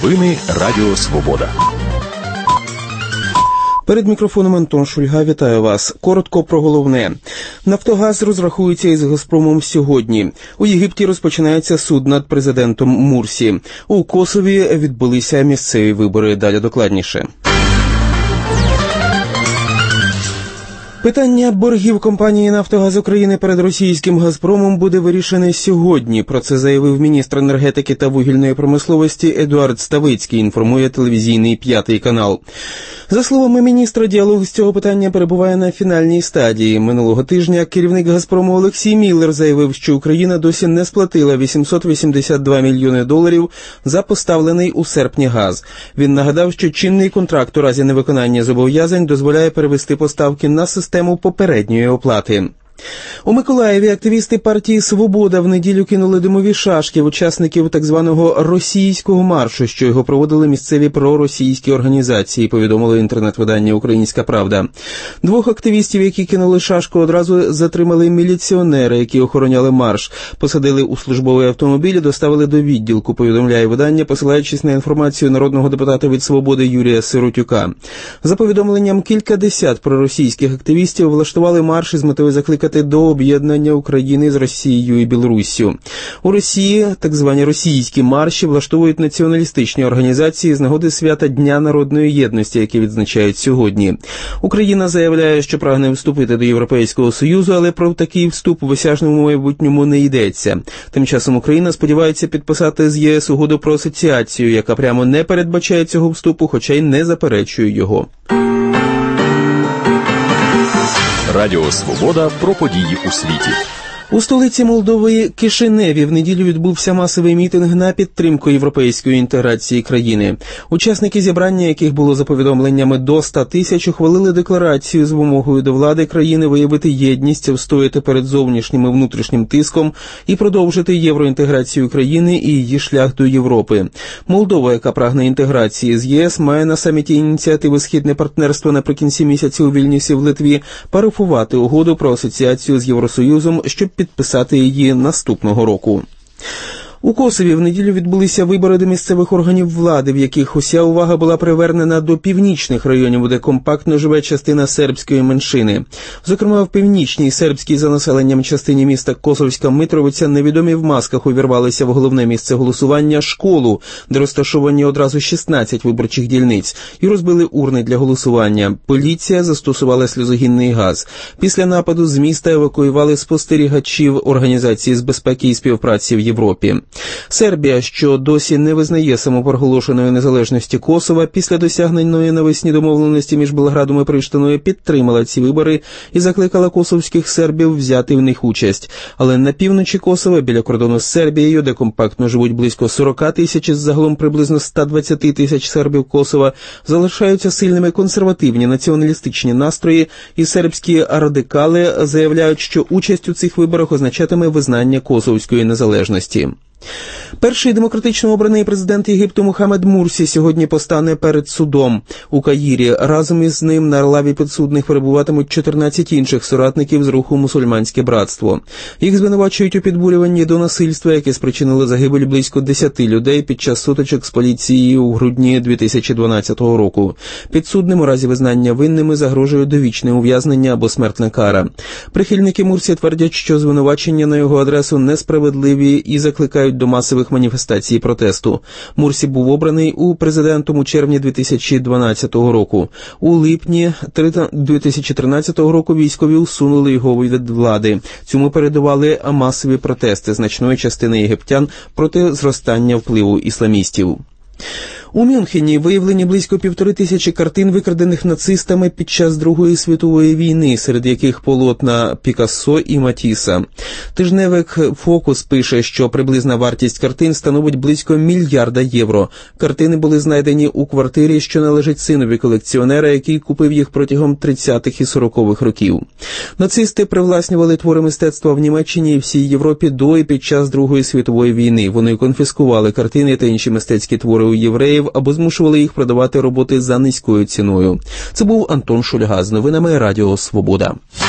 Новини Радіо Свобода. Перед мікрофоном Антон Шульга. Вітаю вас. Коротко про головне. «Нафтогаз» розрахується із «Газпромом» сьогодні. У Єгипті розпочинається суд над президентом Мурсі. У Косові відбулися місцеві вибори. Далі докладніше. Питання боргів компанії «Нафтогаз України» перед російським «Газпромом» буде вирішене сьогодні. Про це заявив міністр енергетики та вугільної промисловості Едуард Ставицький, інформує телевізійний «П'ятий канал». За словами міністра, діалог з цього питання перебуває на фінальній стадії. Минулого тижня керівник «Газпрому» Олексій Міллер заявив, що Україна досі не сплатила $882 мільйони за поставлений у серпні газ. Він нагадав, що чинний контракт у разі невиконання зобов'язань дозволяє перевести поставки на систему попередньої оплати. У Миколаєві активісти партії «Свобода» в неділю кинули димові шашки в учасників так званого «російського маршу», що його проводили місцеві проросійські організації, повідомило інтернет-видання «Українська правда». Двох активістів, які кинули шашку, одразу затримали міліціонери, які охороняли марш. Посадили у службовий автомобіль і доставили до відділку, повідомляє видання, посилаючись на інформацію народного депутата від «Свободи» Юрія Сиротюка. За повідомленням, кількадесят проросійських активістів влаштували марш із метою закликати до об'єднання України з Росією і Білоруссю. У Росії так звані російські марші влаштовують націоналістичні організації з нагоди свята Дня народної єдності, яке відзначають сьогодні. Україна заявляє, що прагне вступити до Європейського Союзу, але про такий вступ в осяжному майбутньому не йдеться. Тим часом Україна сподівається підписати з ЄС угоду про асоціацію, яка прямо не передбачає цього вступу, хоча й не заперечує його. Радіо Свобода про події у світі. У столиці Молдови Кишиневі в неділю відбувся масовий мітинг на підтримку європейської інтеграції країни. Учасники зібрання, яких було за повідомленнями до 100 тисяч, ухвалили декларацію з вимогою до влади країни виявити єдність, встояти перед зовнішнім і внутрішнім тиском і продовжити євроінтеграцію країни і її шлях до Європи. Молдова, яка прагне інтеграції з ЄС, має на саміті ініціативи «Східне партнерство» наприкінці місяця у Вільнюсі в Литві парафувати угоду про асоціацію з Євросоюзом, щоб підписати її наступного року. У Косові в неділю відбулися вибори до місцевих органів влади, в яких уся увага була привернена до північних районів, де компактно живе частина сербської меншини. Зокрема, в північній сербській за населенням частині міста Косовська Митровиця невідомі в масках увірвалися в головне місце голосування – школу, де розташовані одразу 16 виборчих дільниць, і розбили урни для голосування. Поліція застосувала сльозогінний газ. Після нападу з міста евакуювали спостерігачів Організації з безпеки і співпраці в Європі. Сербія, що досі не визнає самопроголошеної незалежності Косова, після досягненої навесні домовленості між Белградом і Приштиною підтримала ці вибори і закликала косовських сербів взяти в них участь. Але на півночі Косова, біля кордону з Сербією, де компактно живуть близько 40 тисяч із загалом приблизно 120 тисяч сербів Косова, залишаються сильними консервативні націоналістичні настрої, і сербські радикали заявляють, що участь у цих виборах означатиме визнання косовської незалежності. Перший демократично обраний президент Єгипту Мохаммед Мурсі сьогодні постане перед судом у Каїрі. Разом із ним на лаві підсудних перебуватимуть 14 інших соратників з руху «Мусульманське братство». Їх звинувачують у підбурюванні до насильства, яке спричинило загибель близько 10 людей під час сутичок з поліцією у грудні 2012 року. Підсудним у разі визнання винними загрожує довічне ув'язнення або смертна кара. Прихильники Мурсі твердять, що звинувачення на його адресу несправедливі і закликають до масових маніфестацій протесту. Мурсі був обраний президентом у червні 2012 року. У липні 2013 року військові усунули його від влади. Цьому передували масові протести значної частини єгиптян проти зростання впливу ісламістів. У Мюнхені виявлені близько 1500 картин, викрадених нацистами під час Другої світової війни, серед яких полотна Пікассо і Матіса. Тижневик «Фокус» пише, що приблизна вартість картин становить близько $1 мільярда. Картини були знайдені у квартирі, що належить синові колекціонера, який купив їх протягом 30-х і 40-х років. Нацисти привласнювали твори мистецтва в Німеччині і всій Європі до і під час Другої світової війни. Вони конфіскували картини та інші мистецькі твори у євреїв або змушували їх продавати роботи за низькою ціною. Це був Антон Шульга з новинами Радіо Свобода.